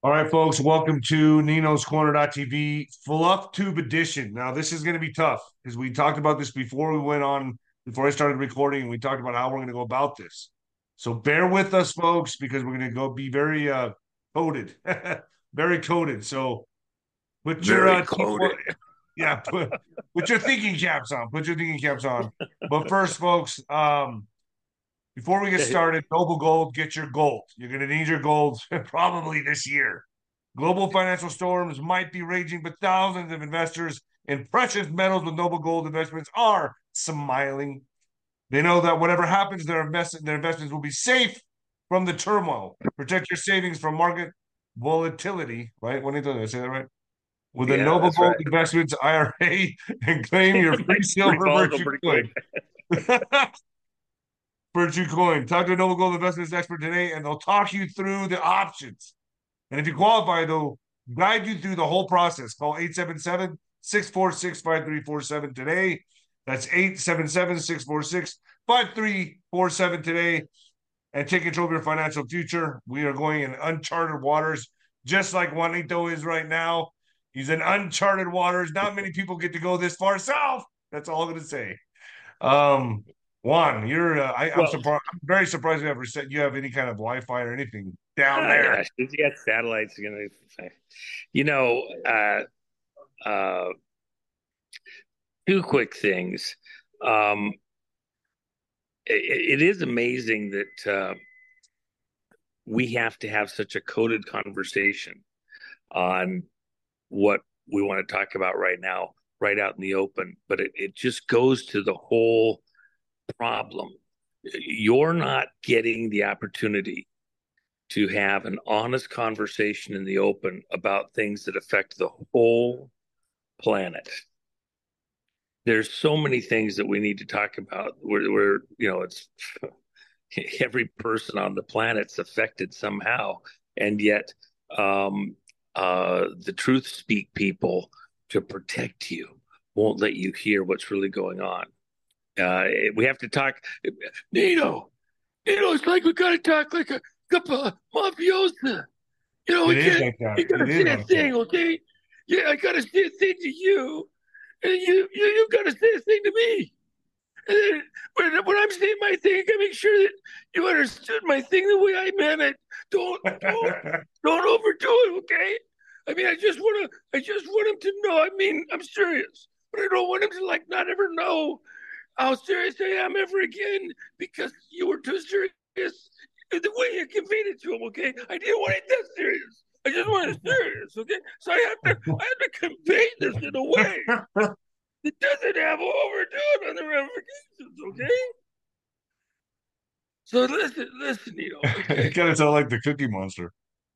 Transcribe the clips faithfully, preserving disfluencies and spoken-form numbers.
All right, folks, welcome to Nino's Corner.tv Fluff Tube Edition. Now, this is going to be tough because we talked about this before we went on, before I started recording, and we talked about how we're going to go about this. So bear with us, folks, because we're going to go be very uh, coded, very coded. So put your Very uh, coded. yeah, put, put your thinking caps on. Put your thinking caps on. But first, folks, um, before we get started, Noble Gold, get your gold. You're going to need your gold probably this year. Global financial storms might be raging, but thousands of investors in precious metals with Noble Gold investments are smiling. They know that whatever happens, their, invest- their investments will be safe from the turmoil. Protect your savings from market volatility, right? When did I say that right? With a Yeah, Noble that's Gold right. Investments I R A and claim your free Pretty silver volatile, virtue pretty quick. coin. Virtue coin. Talk to a Noble Gold Investments expert today, and they'll talk you through the options. And if you qualify, they'll guide you through the whole process. Call eight seven seven, six four six, five three four seven today. That's eight seven seven, six four six, five three four seven today. And take control of your financial future. We are going in uncharted waters, just like Juanito is right now. He's in uncharted waters. Not many people get to go this far south. That's all I'm going to say. Um, Juan, you're uh, I, I'm Well, surprised. I'm very surprised you ever said you have any kind of Wi-Fi or anything down ah, there. yeah, you got satellites. You know, you know uh, uh, two quick things. Um, it, it is amazing that uh, we have to have such a coded conversation on what we want to talk about right now, right out in the open. But it, it just goes to the whole problem. You're not getting the opportunity to have an honest conversation in the open about things that affect the whole planet. There's so many things that we need to talk about. Where, where you know, it's every person on the planet's affected somehow, and yet um, uh, the truth speak people to protect you won't let you hear what's really going on. Uh, we have to talk, Nino. Nino, it's like we got to talk like a couple of mafiosa. You know, It we is can't. like that. You gotta It is say a like that. thing, okay? Yeah, I gotta say a thing to you, and you you you gotta say a thing to me. And then when when I'm saying my thing, I gotta make sure that you understood my thing the way I meant it. Don't don't don't overdo it, okay? I mean, I just wanna I just want him to know. I mean, I'm serious, but I don't want him to like not ever know how serious I am ever again because you were too serious the way you conveyed it to him, okay? I didn't want it that serious. I just wanted it serious, okay? So I have to I have to convey this in a way that doesn't have overdo it on the ramifications, okay? So listen, listen, you know, It okay. kind of sound like the Cookie Monster.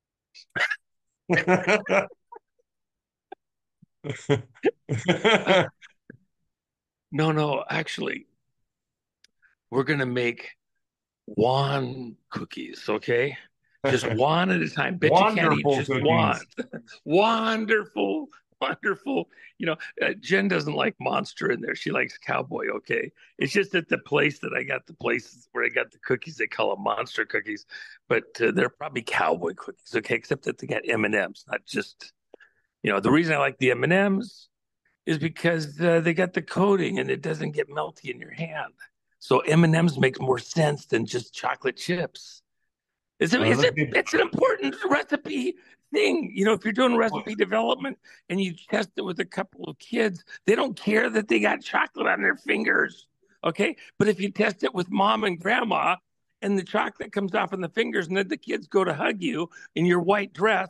Uh, no, no, actually, we're gonna make one cookies, okay? Just one at a time. Bet you can't eat Wonderful just one. cookies. Wonderful, wonderful. You know, uh, Jen doesn't like Monster in there. She likes Cowboy. Okay, it's just at the place that I got the places where I got the cookies. They call them Monster cookies, but uh, they're probably Cowboy cookies. Okay, except that they got M and M's, not just. You know, the reason I like the M and M's is because uh, they got the coating and it doesn't get melty in your hand. So M and M's makes more sense than just chocolate chips. It's a, Uh, it's let's a, get it's an important recipe thing. You know, if you're doing recipe development and you test it with a couple of kids, they don't care that they got chocolate on their fingers. Okay. But if you test it with mom and grandma and the chocolate comes off on the fingers and then the kids go to hug you in your white dress.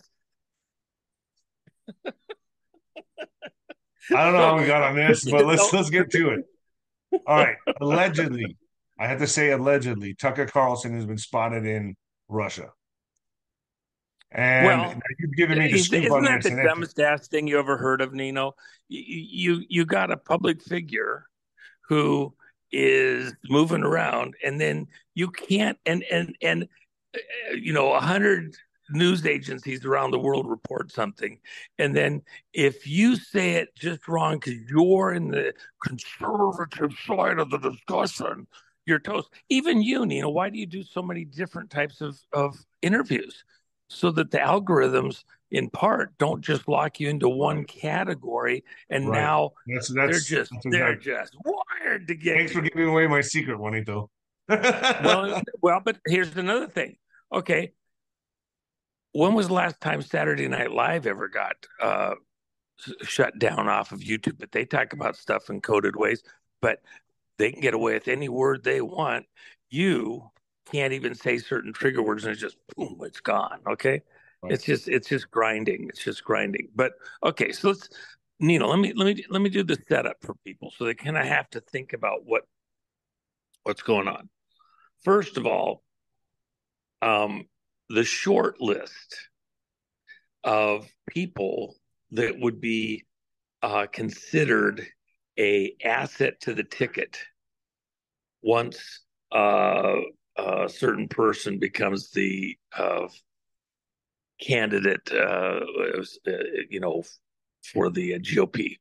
I don't know So how we got on this, cookies but and let's milk. let's get to it. All right. Allegedly, I have to say allegedly, Tucker Carlson has been spotted in Russia. And now Well, you've given me the scoop isn't on that this, the and if dumbest ass thing you ever heard of, Nino? You you, you got a public figure who is moving around, and then you can't and and and uh, you know a hundred news agencies around the world report something, and then if you say it just wrong because you're in the conservative side of the discussion, you're toast. Even you, Nino, why do you do so many different types of of interviews? so that the algorithms in part don't just lock you into one Right. category, and Right. now That's they're that's just that's they're exactly. just wired to get Thanks for you. giving away my secret, Juanito. Well, well, but here's another thing. Okay, when was the last time Saturday Night Live ever got uh, shut down off of YouTube? But they talk about stuff in coded ways, but they can get away with any word they want. You can't even say certain trigger words, and it's just boom, it's gone. Okay, Right. it's just it's just grinding. It's just grinding. But okay, so let's Nino, let me let me let me do the setup for people so they kind of have to think about what what's going on. First of all, um, the short list of people that would be uh, considered a asset to the ticket once uh, a certain person becomes the uh, candidate, uh, uh, you know, for the G O P,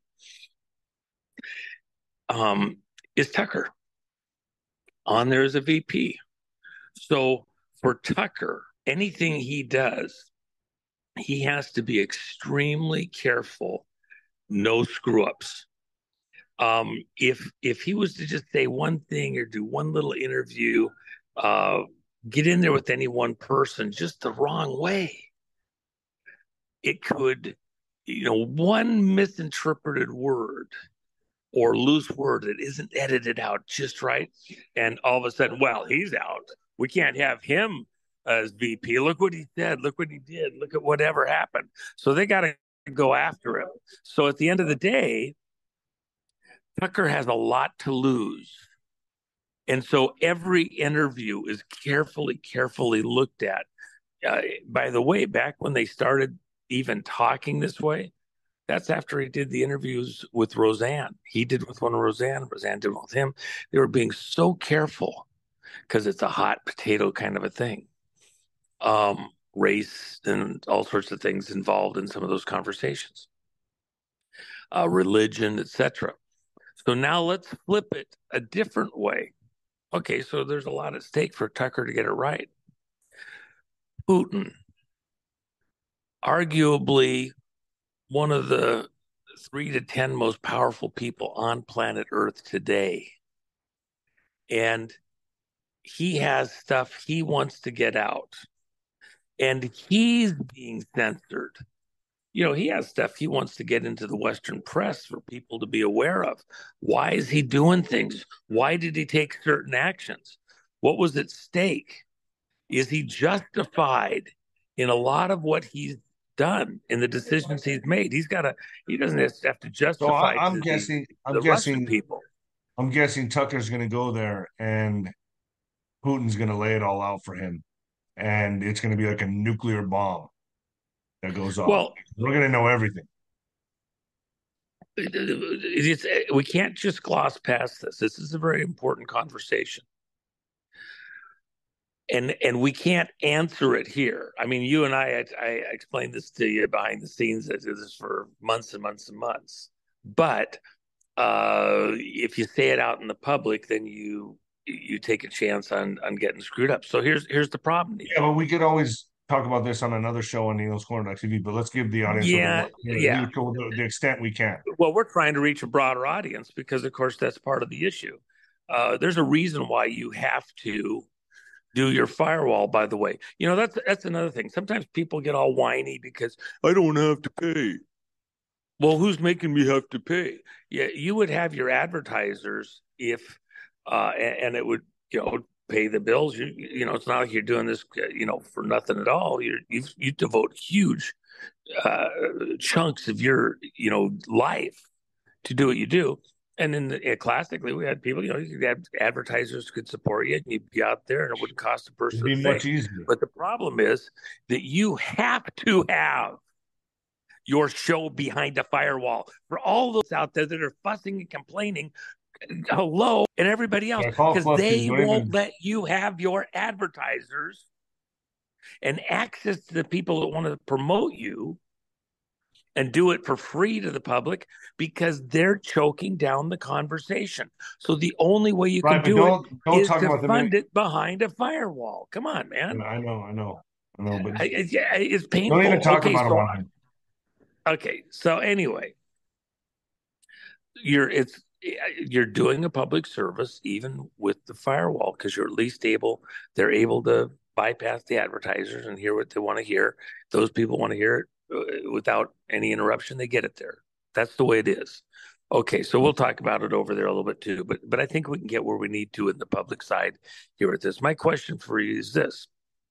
um, is Tucker on there as a V P. So for Tucker, anything he does, he has to be extremely careful, no screw ups. Um, if if he was to just say one thing or do one little interview, uh, get in there with any one person just the wrong way, it could, you know, one misinterpreted word or loose word that isn't edited out just right, and all of a sudden, well, he's out. We can't have him as V P. Look what he said. Look what he did. Look at whatever happened. So they got to go after him. So at the end of the day, Tucker has a lot to lose. And so every interview is carefully, carefully looked at. Uh, by the way, back when they started even talking this way, that's after he did the interviews with Roseanne. He did with one of Roseanne, Roseanne did one with him. They were being so careful because it's a hot potato kind of a thing. Um, race and all sorts of things involved in some of those conversations, uh, religion, et cetera. So now let's flip it a different way. Okay, so there's a lot at stake for Tucker to get it right. Putin, arguably one of the three to ten most powerful people on planet Earth today. And he has stuff he wants to get out. And he's being censored. You know, he has stuff he wants to get into the Western press for people to be aware of. Why is he doing things? Why did he take certain actions? What was at stake? Is he justified in a lot of what he's done in the decisions he's made? He's got to, he doesn't have to So justify I, I'm to the, guessing. I'm the Russian guessing. people. I'm guessing Tucker's going to go there, and Putin's going to lay it all out for him, and it's going to be like a nuclear bomb that goes off. Well, We're going to know everything. it's, we can't just gloss past this. This is a very important conversation. And and we can't answer it here. I mean, you and I, I, I explained this to you behind the scenes. I did this for months and months and months. But uh, if you say it out in the public, then you you take a chance on on getting screwed up. So here's here's the problem. Yeah, but we could always talk about this on another show on Neil's Corner T V. But let's give the audience what they Yeah, want. You yeah. know, to the extent we can. Well, we're trying to reach a broader audience because, of course, that's part of the issue. Uh, there's a reason why you have to do your firewall, by the way. You know, that's that's another thing. Sometimes people get all whiny because I don't have to pay. Well, who's making me have to pay? Yeah, you would have your advertisers if uh and, and it would, you know, pay the bills. You you know, it's not like you're doing this, uh, you know, for nothing at all. You you you devote huge uh chunks of your, you know, life to do what you do. And then the, classically, we had people, you know, you could have advertisers could support you, and you'd be out there, and it wouldn't cost a It'd person be a much thing. easier. But the problem is that you have to have your show behind a firewall for all those out there that are fussing and complaining. Hello, and everybody else, Yeah, call because fluffing. they Don't won't even. let you have your advertisers and access to the people that want to promote you and do it for free to the public because they're choking down the conversation. So the only way you can Right, but do it don't don't is talk to about them. fund it behind a firewall. Come on, man. I know, I know. I know, but I, I- yeah, it's don't even painful. talk Okay, about him so on okay, so anyway, you're it's you're doing a public service even with the firewall because you're at least able they're able to bypass the advertisers and hear what they want to hear. Those people want to hear it uh, without any interruption. They get it there. That's the way it is. Okay, so we'll talk about it over there a little bit too, but but I think we can get where we need to in the public side here with this. My question for you is this: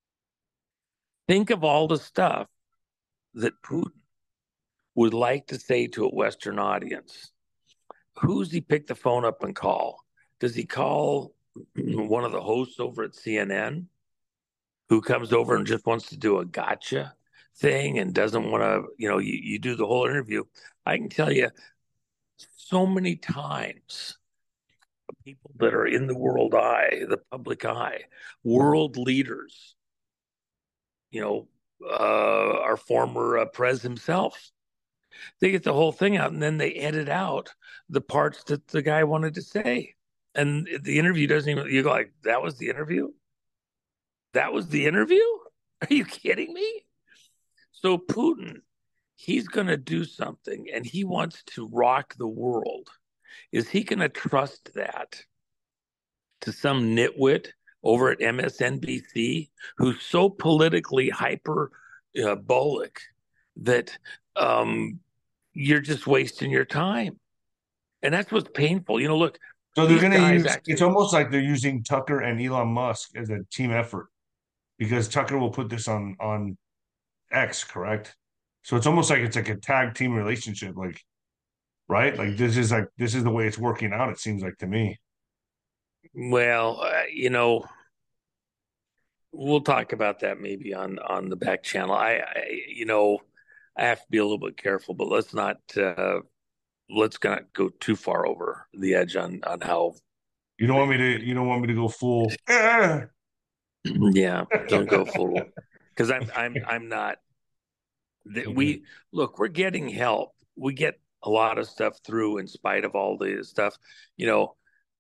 think of all the stuff that Putin would like to say to a Western audience. Who's he pick the phone up and call? Does he call one of the hosts over at C N N who comes over and just wants to do a gotcha thing and doesn't want to, you know, you, you do the whole interview? I can tell you so many times people that are in the world eye, the public eye, world leaders, you know, uh, our former uh, pres himself, they get the whole thing out and then they edit out the parts that the guy wanted to say. And the interview doesn't even, you go like, that was the interview? That was the interview? Are you kidding me? So Putin, he's going to do something and he wants to rock the world. Is he going to trust that to some nitwit over at M S N B C who's so politically hyperbolic that um, you're just wasting your time? And that's what's painful. You know, look, So they're these going to guys use, it's actually, almost like they're using Tucker and Elon Musk as a team effort because Tucker will put this on on X, correct? So it's almost like it's like a tag team relationship, like, right? Like this is like this is the way it's working out, it seems like to me. well, uh, you know, we'll talk about that maybe on on the back channel. I, I you know, I have to be a little bit careful, but let's not uh, let's not go too far over the edge on on how. You don't want me to you don't want me to go full. "Eh." Yeah, don't go full because I'm I'm I'm not. That Okay. we look, we're getting help. We get a lot of stuff through in spite of all the stuff. You know,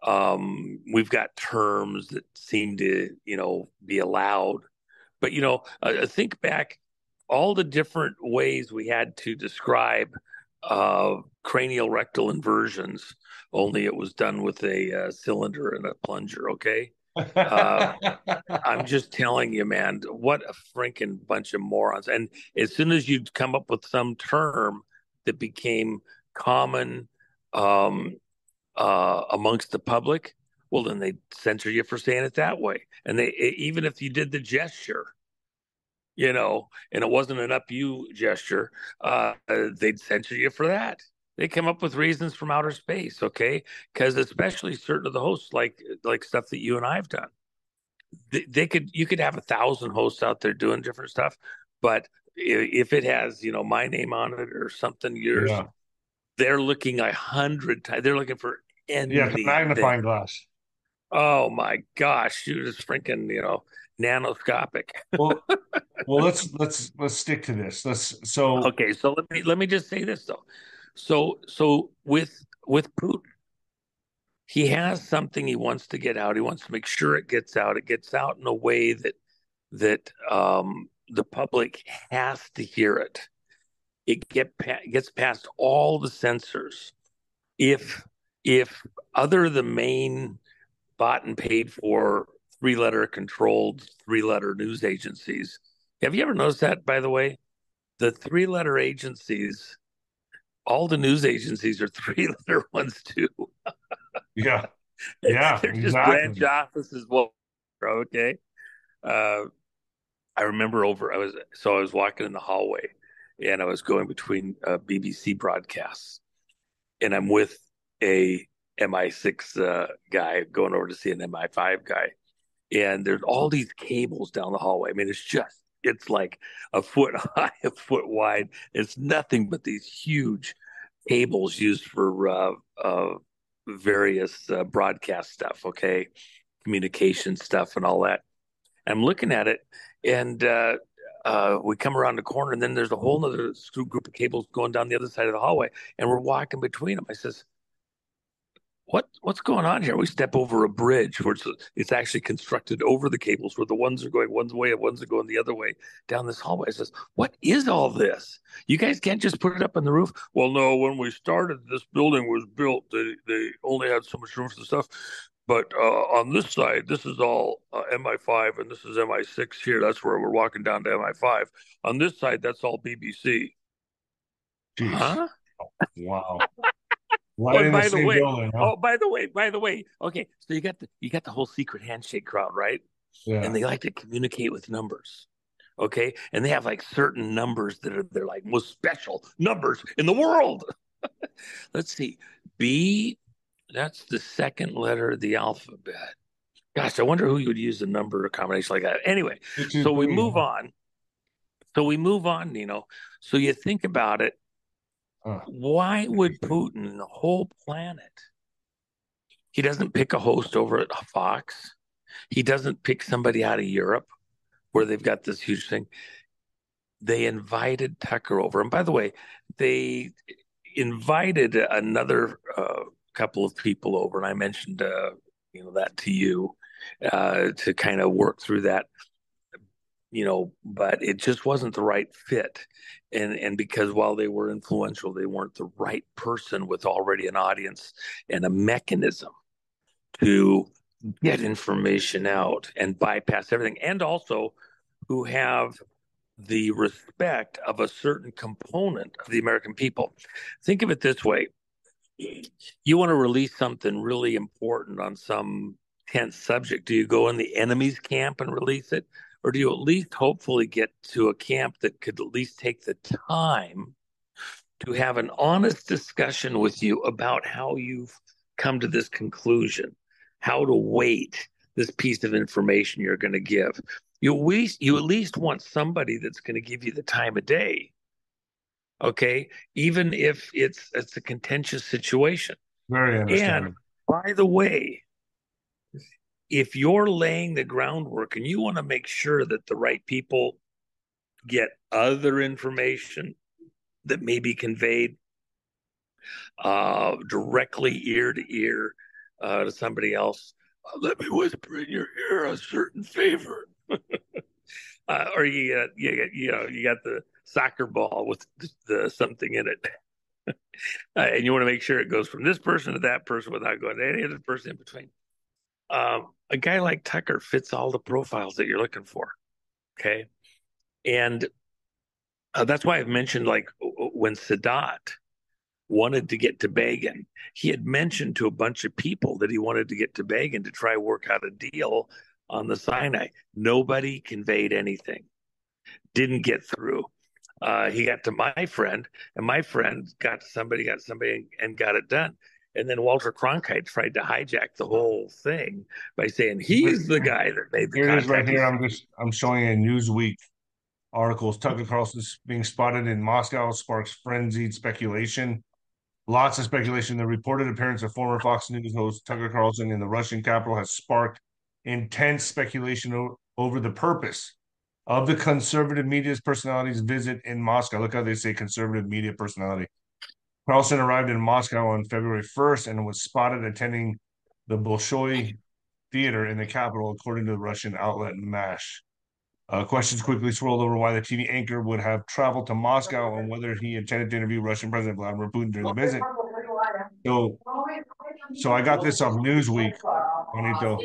um, we've got terms that seem to, you know, be allowed. But, you know, uh, think back all the different ways we had to describe uh, cranial rectal inversions, only it was done with a uh, cylinder and a plunger. Okay. Uh, I'm just telling you, man, what a freaking bunch of morons. And as soon as you come up with some term that became common um, uh, amongst the public, well, then they censor you for saying it that way. And they, even if you did the gesture, you know, and it wasn't an up you gesture, uh, they'd censor you for that. They come up with reasons from outer space, okay? Because especially certain of the hosts, like like stuff that you and I have done, they, they could you could have a thousand hosts out there doing different stuff, but if it has you know my name on it or something, yours, Yeah. they're looking a hundred times. They're looking for Yeah, it's a anything. magnifying glass. Oh my gosh, you just freaking you know nanoscopic. Well, well, let's let's let's stick to this. Let's so Okay, so let me let me just say this though. So so with with Putin, he has something he wants to get out. He wants to make sure it gets out. It gets out in a way that that um, the public has to hear it. It get gets past all the censors. If if other the main bought and paid for three letter controlled three letter news agencies, have you ever noticed that? By the way, the three letter agencies, all the news agencies are three letter ones too. yeah, yeah, They're just branch exactly. offices. Well, okay. Uh, I remember over I was so I was walking in the hallway and I was going between uh, B B C broadcasts and I'm with a M I six uh, guy going over to see an M I five guy and there's all these cables down the hallway. I mean it's just it's like a foot high, a foot wide. It's nothing but these huge cables used for uh, uh, various uh, broadcast stuff, okay, communication stuff and all that. I'm looking at it, and uh, uh, we come around the corner, and then there's a whole other group of cables going down the other side of the hallway, and we're walking between them. I says, what what's going on here? We step over a bridge where it's, it's actually constructed over the cables where the ones are going one way and ones are going the other way down this hallway. I says, what is all this? You guys can't just put it up on the roof? Well, no, when we started, this building was built, they, they only had so much room for the stuff. But uh, on this side, this is all uh, M I five and this is M I six here. That's where we're walking down to M I five. On this side, that's all B B C. Jeez. Huh? Wow. Right oh, in by the, the way, building, huh? oh, by the way, by the way, okay. So you got the you got the whole secret handshake crowd, right? Yeah. And they like to communicate with numbers, okay? And they have like certain numbers that are they're like most special numbers in the world. Let's see, B. That's the second letter of the alphabet. Gosh, I wonder who you would use a number or combination like that. Anyway, so we move on. So we move on, Nino. So you think about it. Uh, Why would Putin, the whole planet, he doesn't pick a host over at Fox. He doesn't pick somebody out of Europe where they've got this huge thing. They invited Tucker over. And by the way, they invited another uh, couple of people over. And I mentioned, uh, you know, that to you uh, to kind of work through that. You know, but it just wasn't the right fit. And and because while they were influential, they weren't the right person with already an audience and a mechanism to get information out and bypass everything. And also who have the respect of a certain component of the American people. Think of it this way. You want to release something really important on some tense subject. Do you go in the enemy's camp and release it? Or do you at least hopefully get to a camp that could at least take the time to have an honest discussion with you about how you've come to this conclusion, how to weight this piece of information you're going to give? You at least, you at least want somebody that's going to give you the time of day, okay? Even if it's it's a contentious situation. Very understandable. And by the way, if you're laying the groundwork and you want to make sure that the right people get other information that may be conveyed uh, directly ear to ear uh, to somebody else, uh, let me whisper in your ear a certain favor. uh, or you got, you got, you know, you got the soccer ball with the, the something in it. uh, and you want to make sure it goes from this person to that person without going to any other person in between. Um, a guy like Tucker fits all the profiles that you're looking for. Okay. And uh, that's why I've mentioned, like, when Sadat wanted to get to Begin, he had mentioned to a bunch of people that he wanted to get to Begin to try work out a deal on the Sinai. Nobody conveyed anything, didn't get through. Uh, he got to my friend, and my friend got to somebody, got somebody, and, and got it done. And then Walter Cronkite tried to hijack the whole thing by saying he's the guy that made the here contact. It is right here. I'm just I'm showing a Newsweek articles. Tucker Carlson being spotted in Moscow sparks frenzied speculation. Lots of speculation. The reported appearance of former Fox News host Tucker Carlson in the Russian capital has sparked intense speculation o- over the purpose of the conservative media's personality's visit in Moscow. Look how they say conservative media personality. Carlson arrived in Moscow on February first and was spotted attending the Bolshoi Theater in the capital, according to the Russian outlet MASH. Uh, questions quickly swirled over why the T V anchor would have traveled to Moscow and whether he intended to interview Russian President Vladimir Putin during the visit. So, so I got this off Newsweek, Juanito.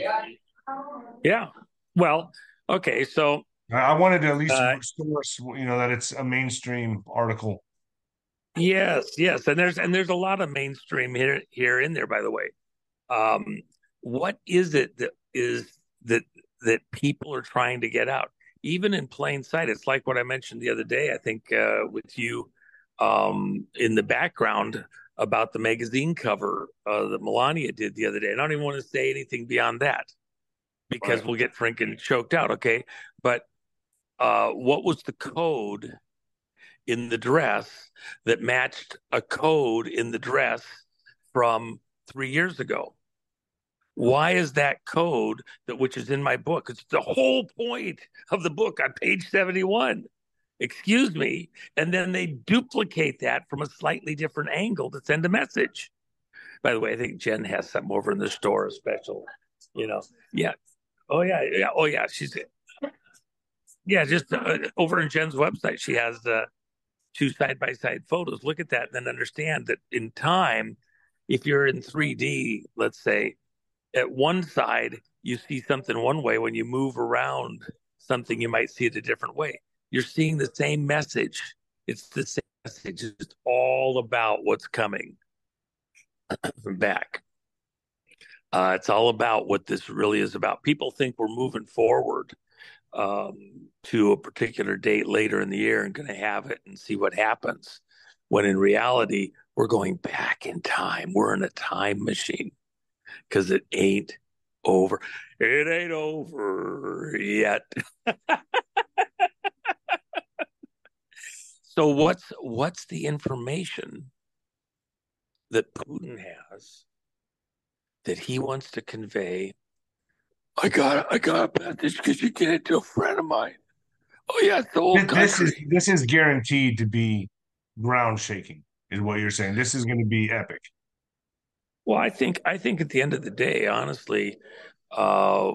Yeah. Well, okay. So I wanted to at least uh, source, you know, that it's a mainstream article. Yes, yes, and there's and there's a lot of mainstream here here in there. By the way, um, what is it that is that that people are trying to get out, even in plain sight? It's like what I mentioned the other day, I think, uh, with you um, in the background about the magazine cover uh, that Melania did the other day. I don't even want to say anything beyond that because right. we'll get freaking choked out. Okay, but uh, what was the code in the dress that matched a code in the dress from three years ago? Why is that code that which is in my book? It's the whole point of the book on page seventy-one. Excuse me. And then they duplicate that from a slightly different angle to send a message. By the way, I think Jen has something over in the store, a special, you know. Yeah. Oh yeah, yeah. Oh yeah. She's yeah, just uh, over in Jen's website, she has uh, two side by side photos. Look at that, and then understand that in time, if you're in three D, let's say, at one side you see something one way. When you move around something, you might see it a different way. You're seeing the same message. It's the same message. It's all about what's coming back. Uh, it's all about what this really is about. People think we're moving forward um, to a particular date later in the year and going to have it and see what happens. When in reality, we're going back in time. We're in a time machine because it ain't over. It ain't over yet. So what's what's the information that Putin has that he wants to convey? I got I got a message because you get it to a friend of mine. Oh yeah, it's the whole This, this is country. this is guaranteed to be ground shaking, is what you're saying. This is going to be epic. Well, I think I think at the end of the day, honestly, uh,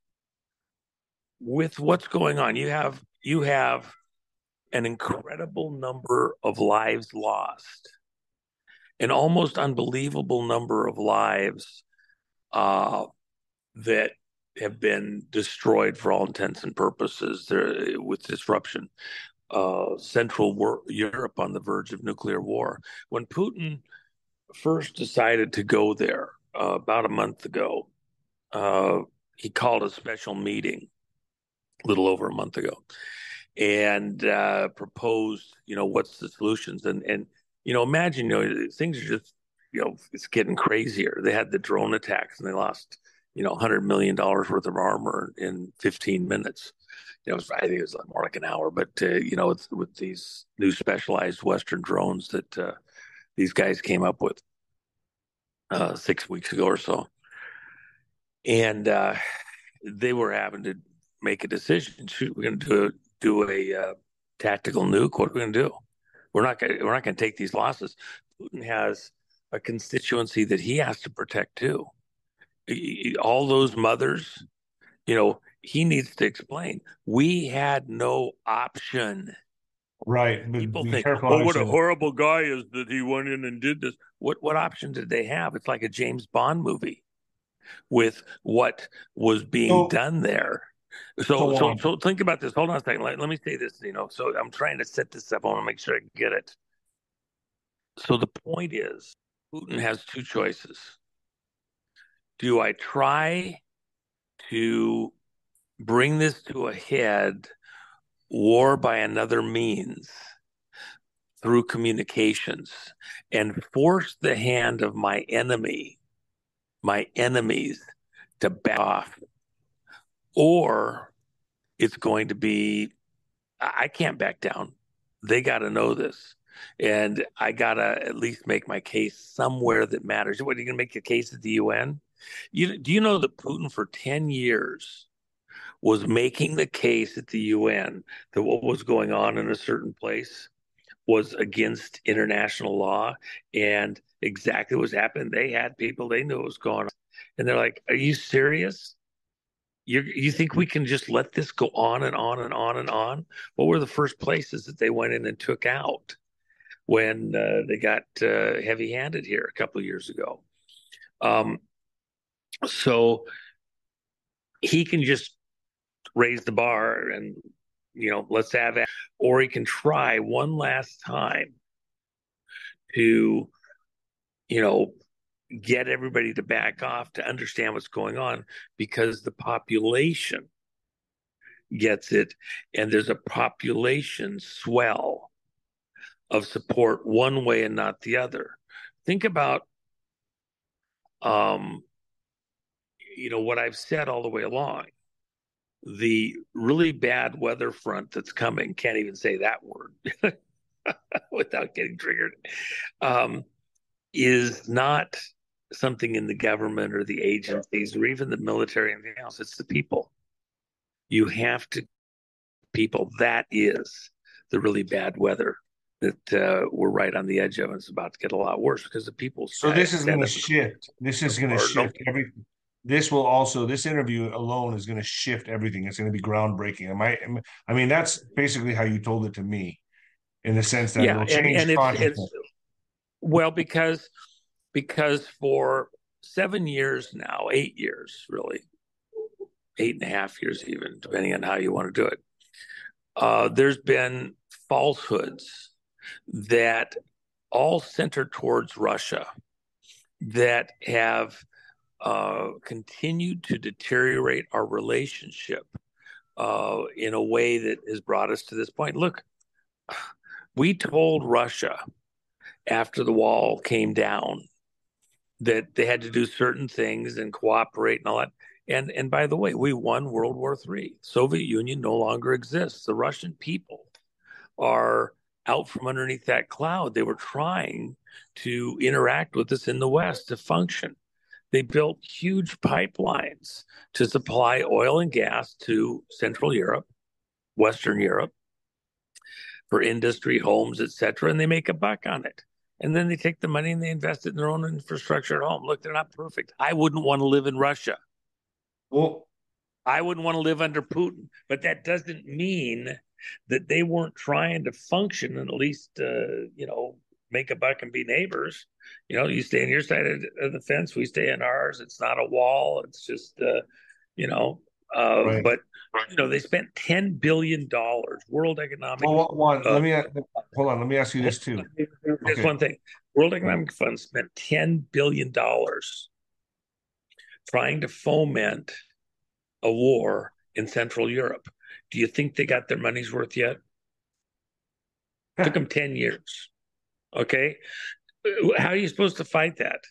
with what's going on, you have you have an incredible number of lives lost, an almost unbelievable number of lives uh, that have been destroyed for all intents and purposes there, with disruption. Uh, Central Wor- Europe on the verge of nuclear war. When Putin first decided to go there uh, about a month ago, uh, he called a special meeting a little over a month ago and uh, proposed, you know, what's the solutions? And, and, you know, imagine, you know, things are just, you know, it's getting crazier. They had the drone attacks and they lost, you know, one hundred million dollars worth of armor in fifteen minutes. You know, it was, I think it was more like an hour, but, uh, you know, it's with these new specialized Western drones that uh, these guys came up with uh, six weeks ago or so. And uh, they were having to make a decision. Shoot, we're going to do, do a uh, tactical nuke. What are we going to do? We're not going. We're not going to take these losses. Putin has a constituency that he has to protect too. He, all those mothers, you know, he needs to explain. We had no option. Right. But People be think, careful how "Oh, you what say a that. horrible guy is that he went in and did this." What what option did they have? It's like a James Bond movie with what was being So, done there. So, so so, on. so think about this. Hold on a second. Let, let me say this. You know, so I'm trying to set this up. I want to make sure I get it. So the point is, Putin has two choices. Do I try to bring this to a head, war by another means, through communications, and force the hand of my enemy, my enemies, to back off? Or it's going to be, I can't back down. They got to know this. And I got to at least make my case somewhere that matters. What, are you going to make a case at the U N? You, do you know that Putin for ten years was making the case at the U N that what was going on in a certain place was against international law and exactly what was happening? They had people, they knew what was going on. And they're like, are you serious? You you think we can just let this go on and on and on and on? What were the first places that they went in and took out when uh, they got uh, heavy-handed here a couple of years ago? Um, so he can just raise the bar and, you know, let's have it, or he can try one last time to, you know, get everybody to back off, to understand what's going on, because the population gets it, and there's a population swell of support one way and not the other. Think about, um, you know, what I've said all the way along. The really bad weather front that's coming, can't even say that word without getting triggered, um, is not something in the government or the agencies or even the military and anything else. It's the people. You have to, people, that is the really bad weather. that uh, we're right on the edge of, and it's about to get a lot worse because the people So stand, this is going stand to up shift. This is going to or no. shift everything. This will also, this interview alone is going to shift everything. It's going to be groundbreaking. Am I, am- I mean, that's basically how you told it to me, in the sense that Yeah, it'll and change and it's consciousness. it's well because because for seven years now, eight years really, eight and a half years even, depending on how you want to do it. Uh, there's been falsehoods that all center towards Russia that have uh, continued to deteriorate our relationship uh, in a way that has brought us to this point. Look, we told Russia after the wall came down that they had to do certain things and cooperate and all that. And and by the way, we won World War Three. Soviet Union no longer exists. The Russian people are out from underneath that cloud. They were trying to interact with us in the West to function. They built huge pipelines to supply oil and gas to Central Europe, Western Europe, for industry, homes, et cetera, and they make a buck on it. And then they take the money and they invest it in their own infrastructure at home. Look, they're not perfect. I wouldn't want to live in Russia. Well, I wouldn't want to live under Putin, but that doesn't mean that they weren't trying to function and at least, uh, you know, make a buck and be neighbors. You know, you stay on your side of the fence, we stay on ours. It's not a wall. It's just, uh, you know, uh, right. but you know, they spent ten billion dollars. World Economic. Well, one, Uh, let me hold on. Let me ask you this too. There's Okay. one thing. World Economic Fund spent ten billion dollars trying to foment a war in Central Europe. Do you think they got their money's worth yet? Took them ten years. Okay. How are you supposed to fight that?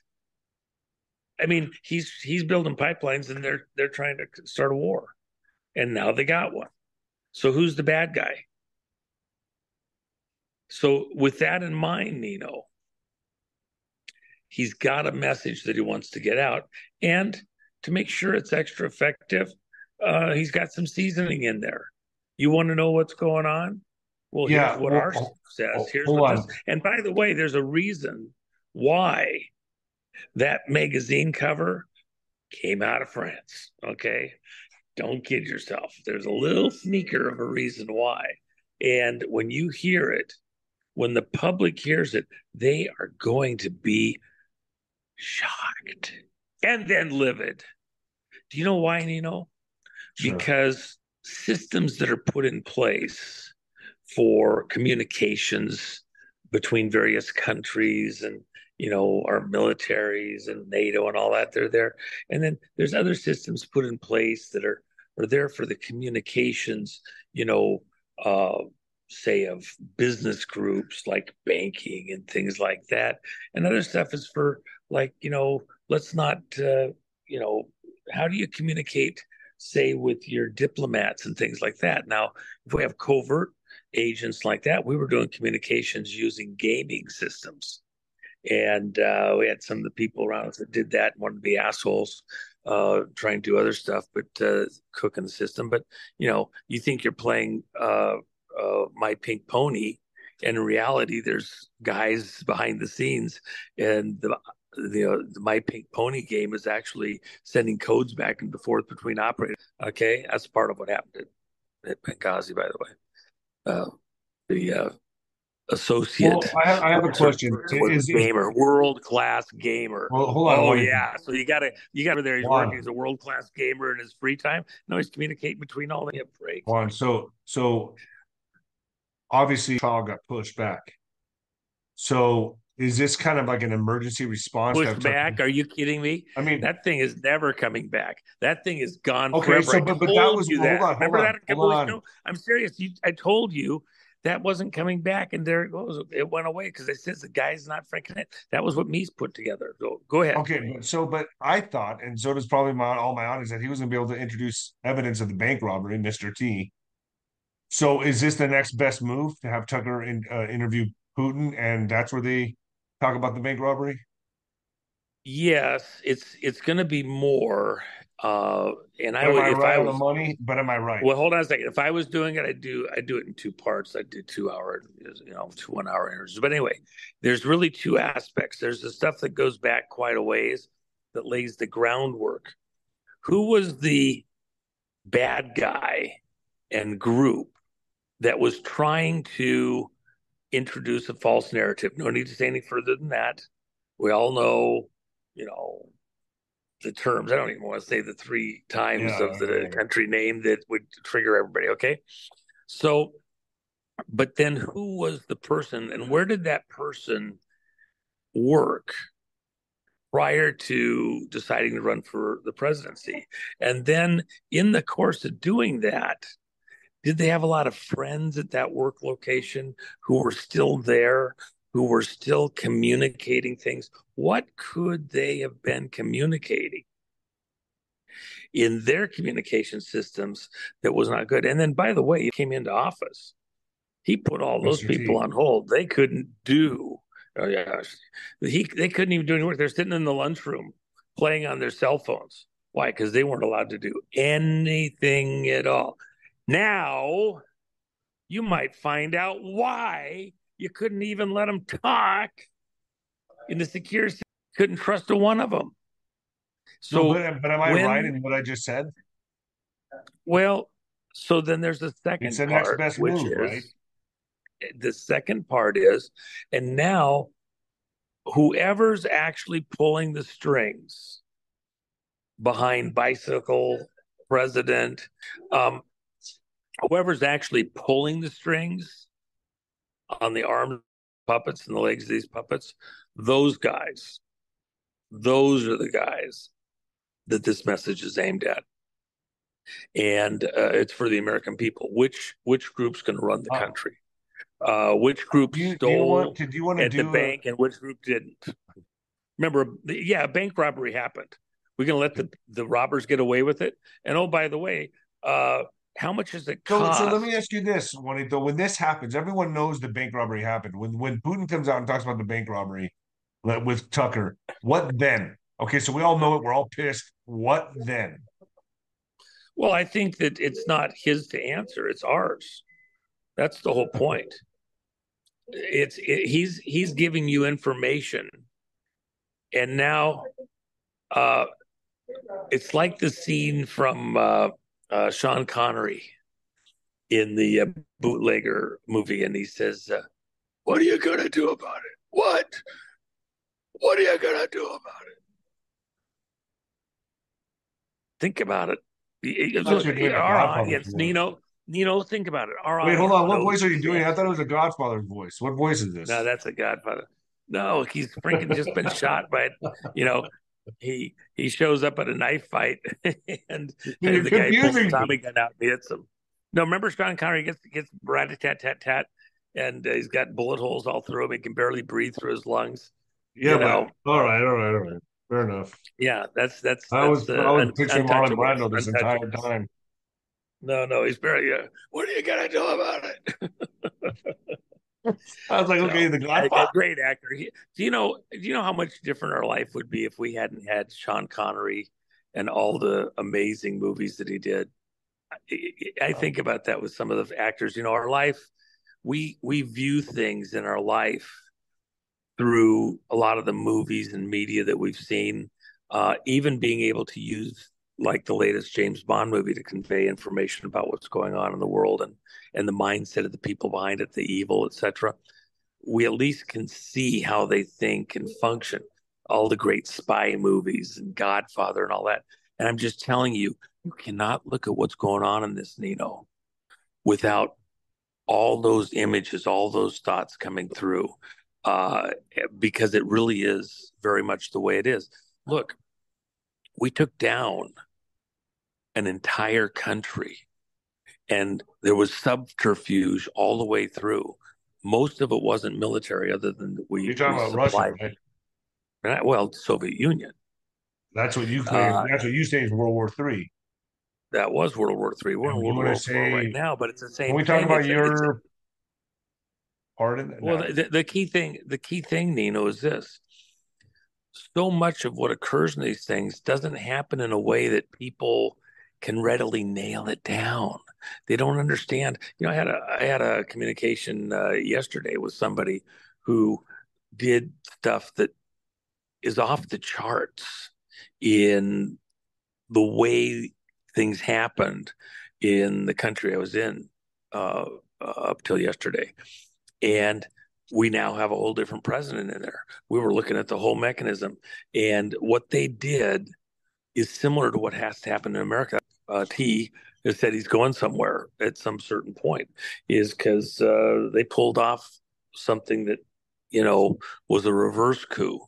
I mean, he's he's building pipelines and they're they're trying to start a war. And now they got one. So who's the bad guy? So with that in mind, Nino, he's got a message that he wants to get out. And to make sure it's extra effective, uh, he's got some seasoning in there. You want to know what's going on? Well, here's Yeah. what Well, our stuff says. oh, Here's hold what this. on. And by the way, there's a reason why that magazine cover came out of France. Okay. Don't kid yourself. There's a little sneaker of a reason why. And when you hear it, when the public hears it, they are going to be shocked and then livid. Do you know why, Nino? Sure. Because systems that are put in place for communications between various countries and you know our militaries and NATO and all that, they're there. And then there's other systems put in place that are are there for the communications, you know, uh, say of business groups like banking and things like that. And other stuff is for like, you know, let's not, uh, you know, how do you communicate, say, with your diplomats and things like that? Now, if we have covert agents like that, we were doing communications using gaming systems. And uh, we had some of the people around us that did that and wanted to be assholes, uh, trying to do other stuff, but uh, cooking the system. But, you know, you think you're playing uh, uh, My Pink Pony, and in reality, there's guys behind the scenes. And the, the, uh, the My Pink Pony game is actually sending codes back and forth between operators. Okay. That's part of what happened at, at Benghazi, by the way. Uh, the uh, associate Well, I have, I have a question. was Is, a is gamer, world class gamer. well, hold on Oh one, yeah, so you gotta you gotta there. He's working one, as a world class gamer in his free time. No, he's communicating between all the hip break. one. So, so obviously, trial got pushed back. So, is this kind of like an emergency response to have Pushed Tucker? back? Are you kidding me? I mean, That thing is never coming back. That thing is gone okay. forever. So, I but but that told was you hold that. on, hold Remember on, that a couple hold weeks on. ago? I'm serious. You, I told you that wasn't coming back, and there it goes. It went away because it says the guy's not freaking it. That was what Mies put together. So go ahead. Okay, but so but I thought, and so does probably my all my audience, that he was gonna be able to introduce evidence of the bank robbery, Mister T. So is this the next best move to have Tucker in, uh, interview Putin, and that's where they talk about the bank robbery? Yes, it's it's going to be more. Uh, and I But am would I if right I on the was money? But am I right? well, hold on a second. If I was doing it, I'd do I'd do it in two parts. I'd do two hour, you know, two one hour interviews. But anyway, there's really two aspects. There's the stuff that goes back quite a ways that lays the groundwork. Who was the bad guy and group that was trying to introduce a false narrative? No need to say any further than that. We all know, you know, the terms. I don't even want to say the three times Yeah, of yeah, the yeah. country name that would trigger everybody. Okay. So, but then who was the person and where did that person work prior to deciding to run for the presidency? And then in the course of doing that, did they have a lot of friends at that work location who were still there, who were still communicating things? What could they have been communicating in their communication systems that was not good? And then, by the way, he came into office. He put all those mister people T. on hold. They couldn't do. Oh yeah, he they couldn't even do any work. They're sitting in the lunchroom playing on their cell phones. Why? Because they weren't allowed to do anything at all. Now you might find out why you couldn't even let them talk in the secure. Couldn't trust a one of them. No, So but but am I right when in what I just said? well, so then there's a It's second the next part, best which move, right? is the second part is, and now whoever's actually pulling the strings behind bicycle president, um, whoever's actually pulling the strings on the arms puppets and the legs of these puppets, those guys, those are the guys that this message is aimed at, and uh, it's for the American people. Which which group's going to run the Uh, country? Uh, which group do you do you want stole to do you want to at the do a bank and which group didn't? Remember, yeah, a bank robbery happened. We're going to let the, the robbers get away with it. And oh, by the way, uh, how much does it so so let me cost? ask you this, Juanito. When this happens, everyone knows the bank robbery happened. When when Putin comes out and talks about the bank robbery like, with Tucker, what then? Okay, so we all know it. We're all pissed. What then? Well, I think that it's not his to answer; it's ours. That's the whole point. It's it, he's he's giving you information, and now uh, it's like the scene from uh, uh, Sean Connery in the uh, bootlegger movie, and he says, uh, "What are you gonna do about it? What? What are you gonna do about it? Think about it." I thought Look, you were doing a our Godfather audience, voice. Nino, Nino, think about it. Our Wait, hold audience on. What knows voice are you doing? I thought it exactly. was a Godfather voice. What voice is No, this? that's a Godfather. No, he's freaking just been shot by, you know, he he shows up at a knife fight and, You're and the guy pulls a confusing Tommy me. gun out and hits him. No, remember Sean Connery gets gets rat a tat tat tat, and uh, he's got bullet holes all through him. He can barely breathe through his lungs. Yeah, You but know, all right, all right, all right. Fair enough. yeah, that's that's I was that's I uh, was un- picturing Marlon untouchables, Brando this entire untouchables. time. No, no, he's barely. Uh, what are you gonna do about it? I was like, okay, So the a, a Godfather. great actor. He, do you know? Do you know how much different our life would be if we hadn't had Sean Connery and all the amazing movies that he did? I, I think about that with some of the actors. You know, our life, we we view things in our life through a lot of the movies and media that we've seen. Uh, even being able to use like the latest James Bond movie to convey information about what's going on in the world and and the mindset of the people behind it, the evil, et cetera. We at least can see how they think and function. All the great spy movies and Godfather and all that. And I'm just telling you, you cannot look at what's going on in this, Nino, without all those images, all those thoughts coming through, uh, because it really is very much the way it is. Look, we took down an entire country, and there was subterfuge all the way through. Most of it wasn't military, other than we You're talking we about Russia, supplied. right? Well, Soviet Union. That's what you claim. Uh, That's what you say is World War Three. that was World War Three. We're in And you World want to War Four right say, now, but it's the can same we talk thing. about It's it's your part in well, that? the, the key thing, the key thing, Nino, is this: so much of what occurs in these things doesn't happen in a way that people can readily nail it down. They don't understand. You know, I had a I had a communication uh, yesterday with somebody who did stuff that is off the charts in the way things happened in the country I was in uh, uh, up till yesterday. And we now have a whole different president in there. We were looking at the whole mechanism, and what they did is similar to what has to happen in America. Uh, T has said he's going somewhere at some certain point, is because uh, they pulled off something that you know was a reverse coup,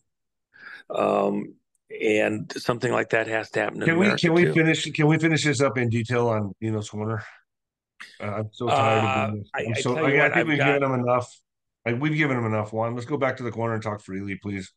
um, and something like that has to happen in Can we America can we too. finish can we finish this up in detail on Nino's Corner? Uh, I'm so tired of Uh, doing this. I, I'm I so tell you I, I what, think I've we've got given him enough. Like we've given him enough. One. Let's go back to the corner and talk freely, please.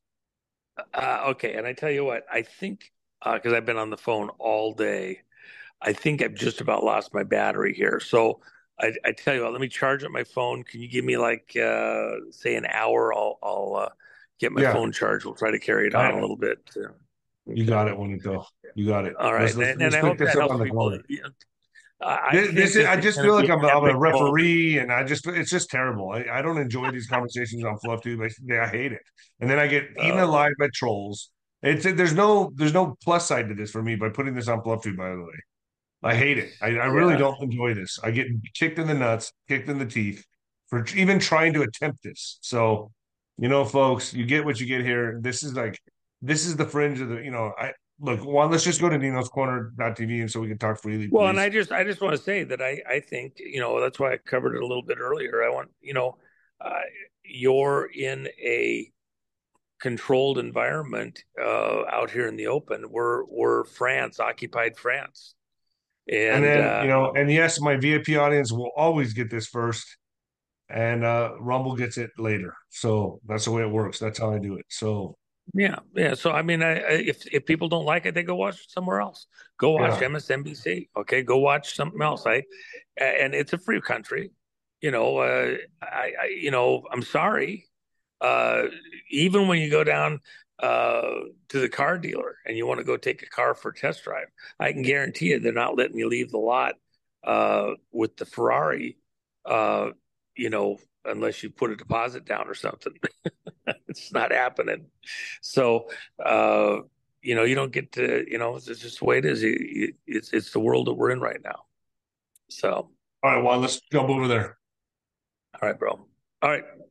uh, okay, and I tell you what, I think because uh, I've been on the phone all day, I think I've just about lost my battery here. So I, I tell you what, let me charge up my phone. Can you give me like uh, say an hour? I'll I'll uh, get my Yeah, phone charged. We'll try to carry it on a I little bit. Uh, you Okay. got it, Juanito. You got it. All right, Let's let's and, and let's I pick hope this that up on helps the people. corner. You know, I This, think this is, this I is just going to feel be like an I'm, I'm a epic moment. referee, and I just it's just terrible. I, I don't enjoy these conversations on Fluff Tube. I, I hate it, and then I get eaten Uh, alive by trolls. It's there's no there's no plus side to this for me by putting this on Fluff Tube. By the way, I hate it. I, I really yeah. don't enjoy this. I get kicked in the nuts, kicked in the teeth for tr- even trying to attempt this. So, you know, folks, you get what you get here. This is like this is the fringe of the. You know, I look. One, let's just go to Nino's Corner dot T V and so we can talk freely, Well, and please. I just I just want to say that I I think you know that's why I covered it a little bit earlier. I want you know uh, you're in a controlled environment uh, out here in the open. We're we're France, occupied France, And and then, uh, you know, and yes, my V I P audience will always get this first, and uh Rumble gets it later. So that's the way it works. That's how I do it. So yeah, yeah. So I mean, I, I, if if people don't like it, they go watch somewhere else. Go watch yeah. M S N B C. Okay, go watch something else. I and it's a free country. You know, uh, I, I you know I'm sorry. Uh, even when you go down uh, to the car dealer and you want to go take a car for a test drive, I can guarantee you they're not letting you leave the lot uh, with the Ferrari. Uh, you know, unless you put a deposit down or something. It's not happening. So, uh, you know, you don't get to, you know, it's just the way it is. It's it's the world that we're in right now. So, All right, Juan, let's jump over there. all right, bro. All right.